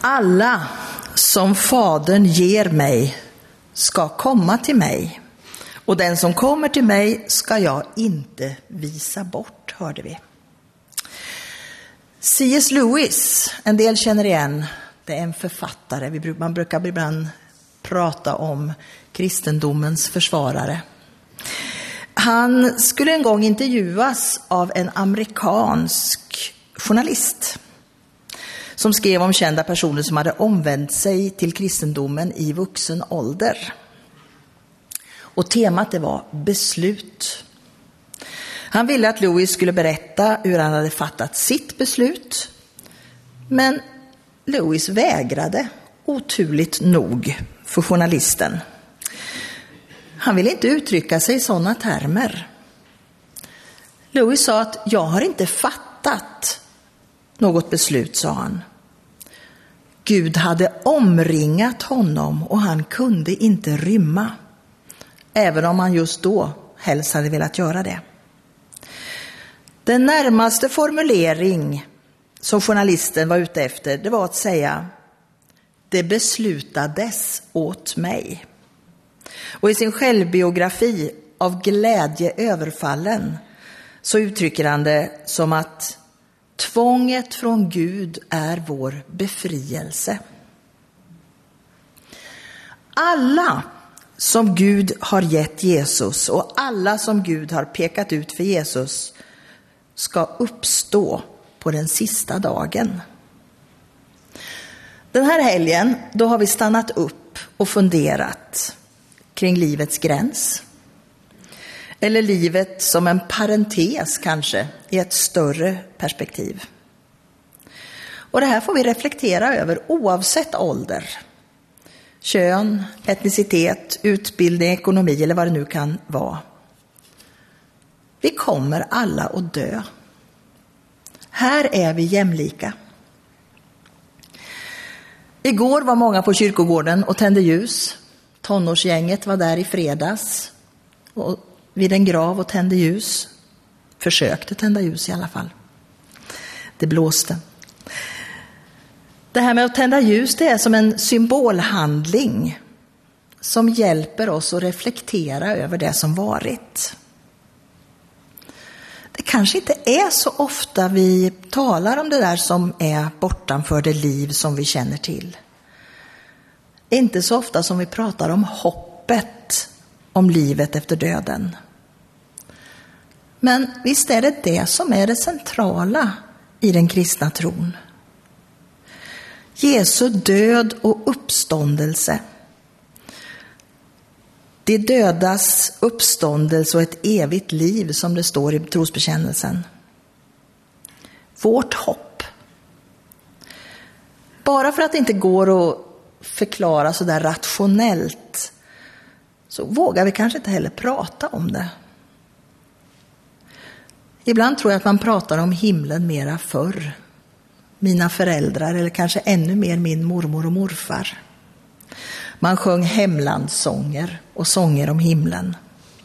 Alla som Fadern ger mig ska komma till mig, och den som kommer till mig ska jag inte visa bort, hörde vi. C.S. Lewis, en del känner igen, det är en författare. Man brukar ibland prata om kristendomens försvarare. Han skulle en gång intervjuas av en amerikansk journalist som skrev om kända personer som hade omvänt sig till kristendomen i vuxen ålder. Och temat det var beslut. Han ville att Lewis skulle berätta hur han hade fattat sitt beslut. Men Lewis vägrade, oturligt nog, för journalisten. Han ville inte uttrycka sig i sådana termer. Lewis sa att jag har inte fattat något beslut, sa han. Gud hade omringat honom och han kunde inte rymma. Även om han just då helst hade velat göra det. Den närmaste formulering som journalisten var ute efter, det var att säga: det beslutades åt mig. Och i sin självbiografi Av glädje överfallen så uttrycker han det som att tvånget från Gud är vår befrielse. Alla som Gud har gett Jesus och alla som Gud har pekat ut för Jesus ska uppstå på den sista dagen. Den här helgen, då har vi stannat upp och funderat kring livets gräns. Eller livet som en parentes kanske i ett större perspektiv. Och det här får vi reflektera över oavsett ålder, kön, etnicitet, utbildning, ekonomi eller vad det nu kan vara. Vi kommer alla att dö. Här är vi jämlika. Igår var många på kyrkogården och tände ljus. Tonårsgänget var där i fredags och vid en grav och tände ljus. Försökte tända ljus i alla fall. Det blåste. Det här med att tända ljus, det är som en symbolhandling som hjälper oss att reflektera över det som varit. Det kanske inte är så ofta vi talar om det där som är bortanför det liv som vi känner till. Inte så ofta som vi pratar om hoppet om livet efter döden. Men visst är det som är det centrala i den kristna tron. Jesu död och uppståndelse. Det dödas uppståndelse och ett evigt liv, som det står i trosbekännelsen. Vårt hopp. Bara för att det inte går att förklara så där rationellt så vågar vi kanske inte heller prata om det. Ibland tror jag att man pratar om himlen mera förr. Mina föräldrar eller kanske ännu mer min mormor och morfar. Man sjöng hemlandssånger och sånger om himlen.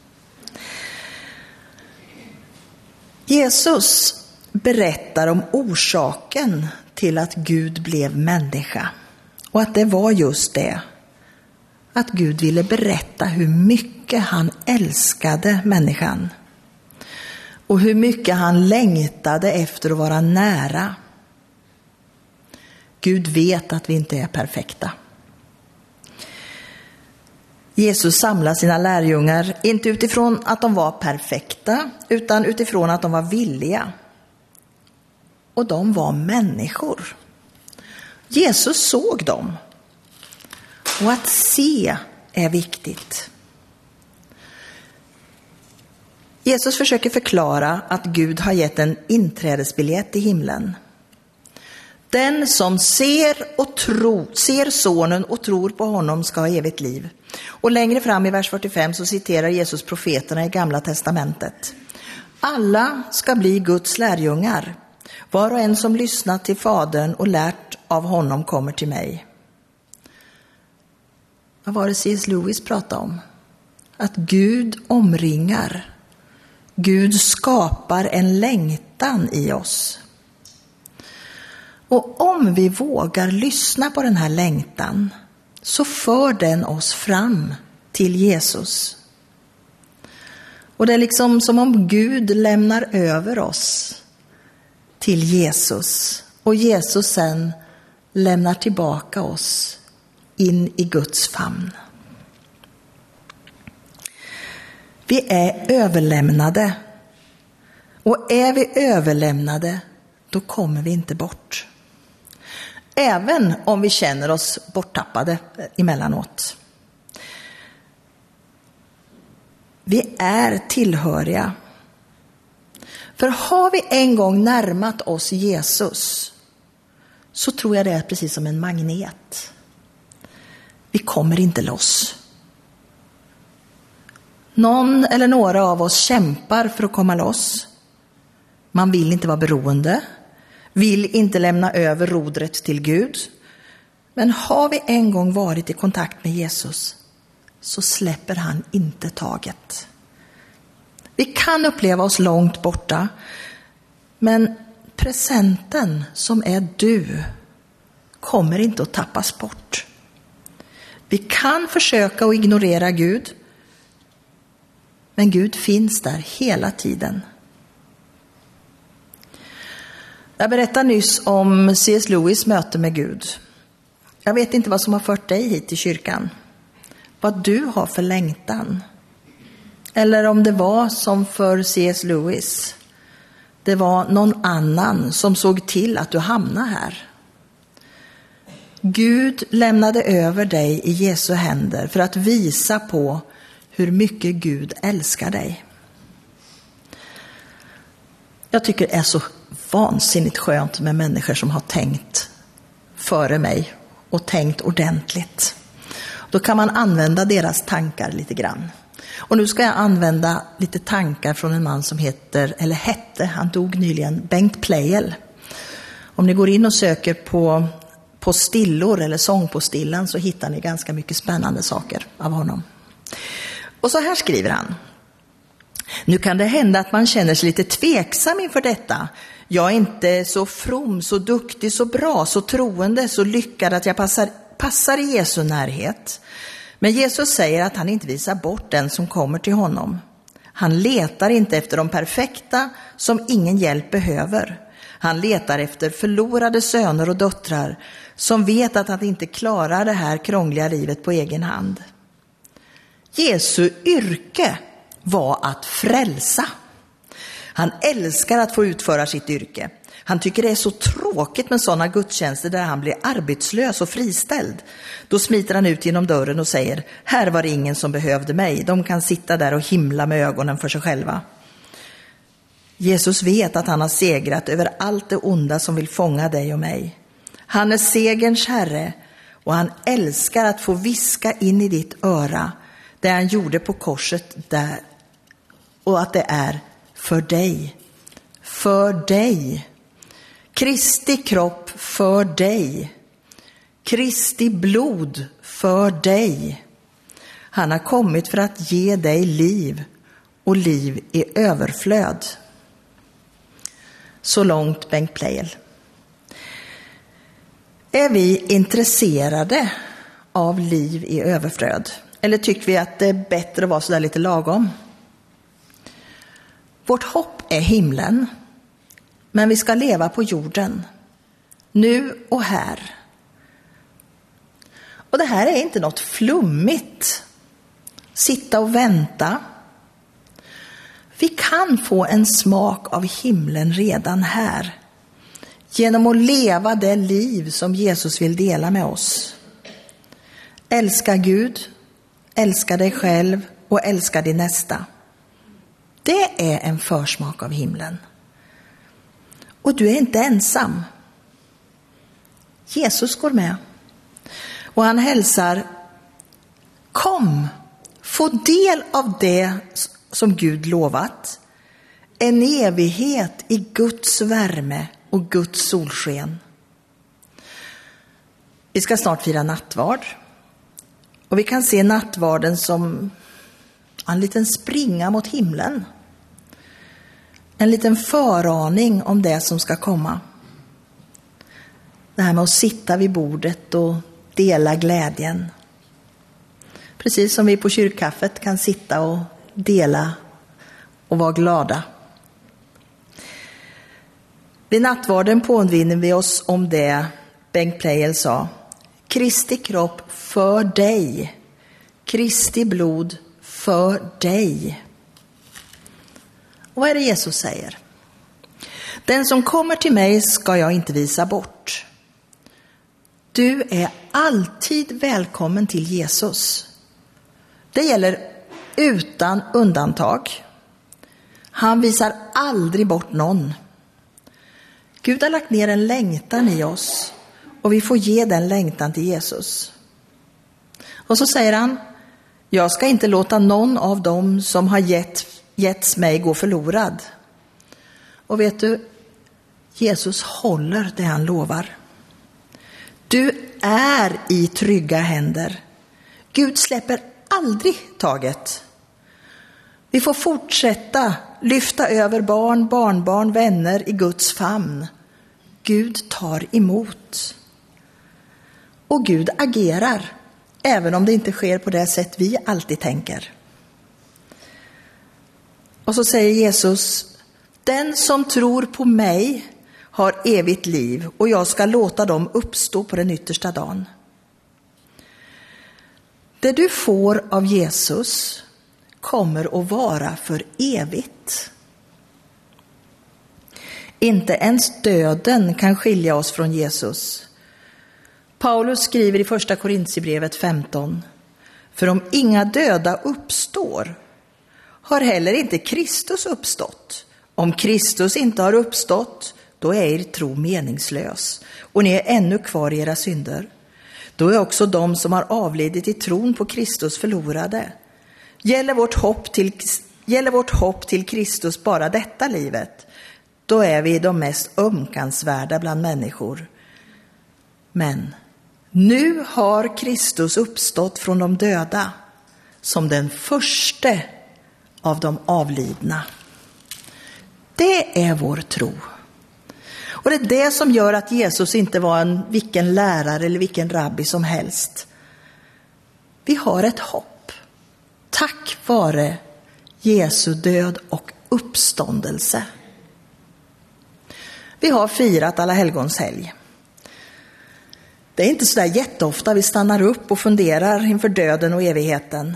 Jesus berättar om orsaken till att Gud blev människa. Och att det var just det. Att Gud ville berätta hur mycket han älskade människan. Och hur mycket han längtade efter att vara nära. Gud vet att vi inte är perfekta. Jesus samlar sina lärjungar inte utifrån att de var perfekta utan utifrån att de var villiga. Och de var människor. Jesus såg dem. Och att se är viktigt. Jesus försöker förklara att Gud har gett en inträdesbiljett i himlen. Den som ser sonen och tror på honom ska ha evigt liv. Och längre fram i vers 45 så citerar Jesus profeterna i Gamla testamentet. Alla ska bli Guds lärjungar. Var och en som lyssnat till Fadern och lärt av honom kommer till mig. Vad var det C.S. Lewis pratade om? Att Gud omringar. Gud skapar en längtan i oss. Och om vi vågar lyssna på den här längtan så för den oss fram till Jesus. Och det är liksom som om Gud lämnar över oss till Jesus. Och Jesus sen lämnar tillbaka oss in i Guds famn. Vi är överlämnade. Och är vi överlämnade, då kommer vi inte bort. Även om vi känner oss borttappade emellanåt. Vi är tillhöriga. För har vi en gång närmat oss Jesus, så tror jag det är precis som en magnet. Vi kommer inte loss. Någon eller några av oss kämpar för att komma loss. Man vill inte vara beroende. Vill inte lämna över rodret till Gud. Men har vi en gång varit i kontakt med Jesus, så släpper han inte taget. Vi kan uppleva oss långt borta, men presenten som är du kommer inte att tappas bort. Vi kan försöka att ignorera Gud, men Gud finns där hela tiden. Jag berättade nyss om C.S. Lewis möte med Gud. Jag vet inte vad som har fört dig hit till kyrkan. Vad du har för längtan. Eller om det var som för C.S. Lewis. Det var någon annan som såg till att du hamnade här. Gud lämnade över dig i Jesu händer för att visa på hur mycket Gud älskar dig. Jag tycker det är så vansinnigt skönt med människor som har tänkt före mig och tänkt ordentligt. Då kan man använda deras tankar lite grann. Och nu ska jag använda lite tankar från en man som hette, han dog nyligen, Bengt Pleijel. Om ni går in och söker på stillor eller sång på stillan, så hittar ni ganska mycket spännande saker av honom. Och så här skriver han. Nu kan det hända att man känner sig lite tveksam inför detta. Jag är inte så from, så duktig, så bra, så troende, så lyckad att jag passar i Jesu närhet. Men Jesus säger att han inte visar bort den som kommer till honom. Han letar inte efter de perfekta som ingen hjälp behöver. Han letar efter förlorade söner och döttrar som vet att han inte klarar det här krångliga livet på egen hand. Jesu yrke var att frälsa. Han älskar att få utföra sitt yrke. Han tycker det är så tråkigt med sådana gudstjänster där han blir arbetslös och friställd. Då smiter han ut genom dörren och säger: här var det ingen som behövde mig. De kan sitta där och himla med ögonen för sig själva. Jesus vet att han har segrat över allt det onda som vill fånga dig och mig. Han är segerns herre och han älskar att få viska in i ditt öra det han gjorde på korset där, och att det är för dig. För dig. Kristi kropp för dig. Kristi blod för dig. Han har kommit för att ge dig liv och liv i överflöd. Så långt Bengt Pleijel. Är vi intresserade av liv i överflöd? Eller tycker vi att det är bättre att vara så där lite lagom? Vårt hopp är himlen. Men vi ska leva på jorden. Nu och här. Och det här är inte något flummigt. Sitta och vänta. Vi kan få en smak av himlen redan här. Genom att leva det liv som Jesus vill dela med oss. Älska Gud, älska dig själv och älska din nästa. Det är en försmak av himlen. Och du är inte ensam. Jesus går med. Och han hälsar: kom, få del av det som Gud lovat. En evighet i Guds värme och Guds solsken. Vi ska snart fira nattvard. Och vi kan se nattvarden som en liten springa mot himlen. En liten föraning om det som ska komma. Det här med att sitta vid bordet och dela glädjen. Precis som vi på kyrkkaffet kan sitta och dela och vara glada. Vid nattvarden påminner vi oss om det Bengt Pleijel sa. Kristi kropp för dig. Kristi blod för dig. Och vad är det Jesus säger? Den som kommer till mig ska jag inte visa bort. Du är alltid välkommen till Jesus. Det gäller utan undantag. Han visar aldrig bort någon. Gud har lagt ner en längtan i oss och vi får ge den längtan till Jesus. Och så säger han, jag ska inte låta någon av dem som har getts mig gå förlorad. Och vet du, Jesus håller det han lovar. Du är i trygga händer. Gud släpper aldrig taget. Vi får fortsätta lyfta över barn, barnbarn, vänner i Guds famn. Gud tar emot. Och Gud agerar, även om det inte sker på det sätt vi alltid tänker. Och så säger Jesus, den som tror på mig har evigt liv och jag ska låta dem uppstå på den yttersta dagen. Det du får av Jesus kommer att vara för evigt. Inte ens döden kan skilja oss från Jesus. Paulus skriver i första Korinthierbrevet 15. För om inga döda uppstår, har heller inte Kristus uppstått. Om Kristus inte har uppstått, då är er tro meningslös och ni är ännu kvar i era synder. Då är också de som har avlidit i tron på Kristus förlorade. Gäller vårt hopp till Kristus bara detta livet, då är vi de mest ömkansvärda bland människor. Men nu har Kristus uppstått från de döda som den förste av de avlidna. Det är vår tro. Och det är det som gör att Jesus inte var vilken lärare eller vilken rabbi som helst. Vi har ett hopp. Tack vare Jesu död och uppståndelse. Vi har firat Alla helgons helg. Det är inte så där jätteofta vi stannar upp och funderar inför döden och evigheten.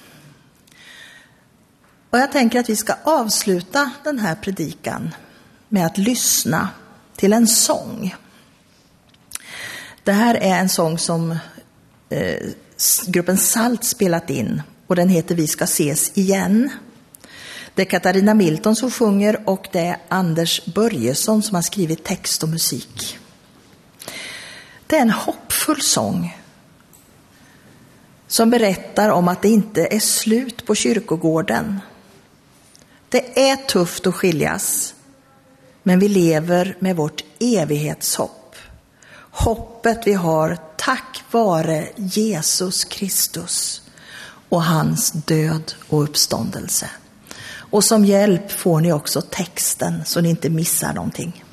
Och jag tänker att vi ska avsluta den här predikan med att lyssna till en sång. Det här är en sång som gruppen Salt spelat in och den heter Vi ska ses igen. Det är Katarina Milton som sjunger och det är Anders Börjesson som har skrivit text och musik. Det är en hoppfull sång som berättar om att det inte är slut på kyrkogården. Det är tufft att skiljas, men vi lever med vårt evighetshopp. Hoppet vi har tack vare Jesus Kristus och hans död och uppståndelse. Och som hjälp får ni också texten så ni inte missar någonting.